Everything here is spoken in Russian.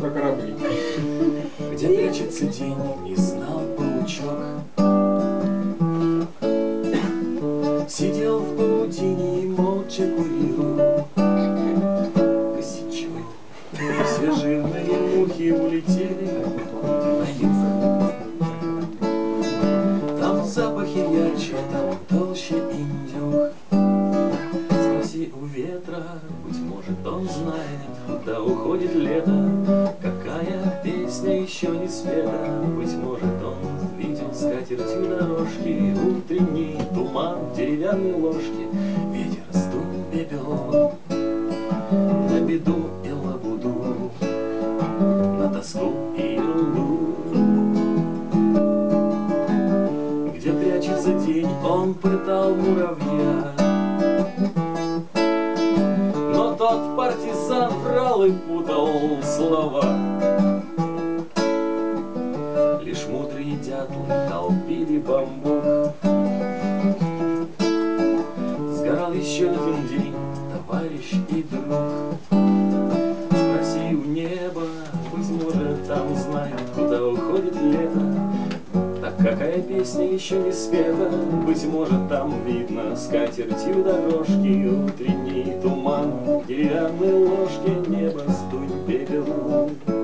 про корабли. Где прячется день, не знал паучок. Сидел в паутине и молча курил косячок. Все жирные мухи улетели на юг. Там запахи ярче, там толще индюк. Спроси у ветра, быть может он знает, куда уходит лето, какая песня еще не спета. Быть может он видел скатертью дорожки, утренний туман, деревянные ложки. Ветер сдунь пепел на беду и лабуду, на тоску и ерунду. Где прячется день, он пытал муравья, но тот партизан врал и путал слова. Лишь мудрые дятлы долбили бамбук. Сгорал еще один день, товарищ и друг. Спроси у неба, быть может там знает, куда уходит лето. Так какая песня еще не спета? Быть может там видно скатертью дорожки, утренний туман, деревянные ложки, небо сдунь пепел